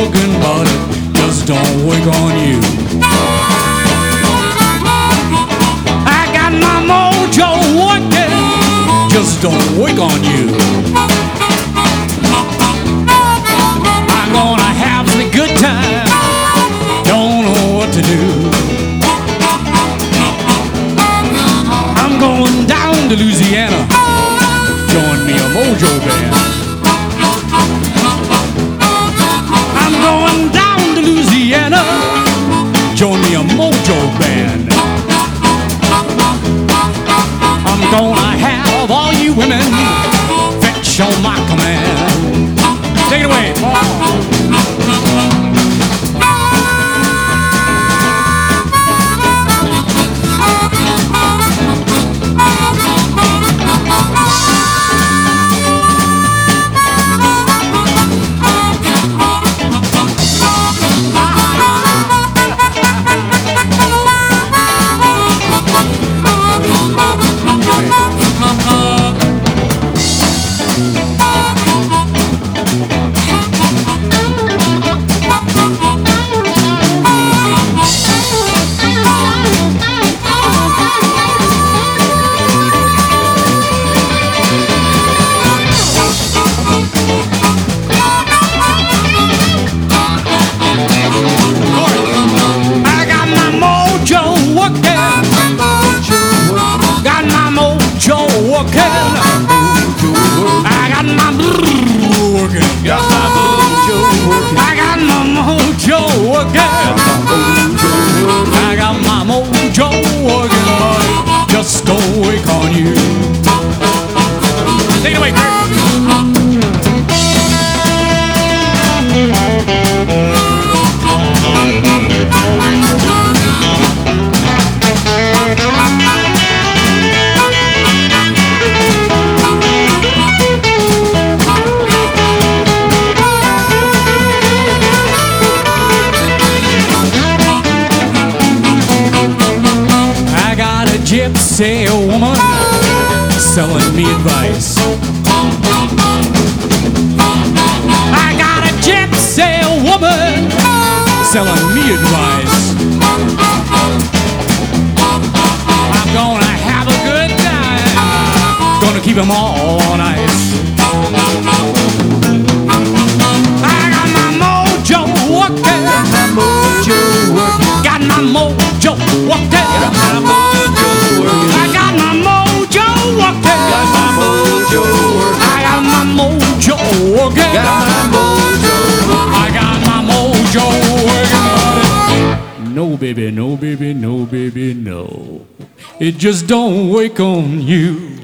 working, but it just don't work on you. I got my mojo working, just don't work on you. I'm gonna have a good time, don't know what to do. I'm going down to Louisiana, join me a mojo band. I'm going down to Louisiana, join me a mojo band. I'm gonna have all you women fetch on my command. Take it away, Paul. I got my mojo working. I got my mojo working. I got my mojo working, but it just don't work on you. Take it away, Kurt. Gypsy woman selling me advice. I got a gypsy woman selling me advice. I'm gonna have a good time, gonna keep them all on ice. I got my mojo working, got my mojo working. I got my mojo working. I got my mojo working. I got my mojo working. No, baby, no, baby, no, baby, no. It just don't work on you.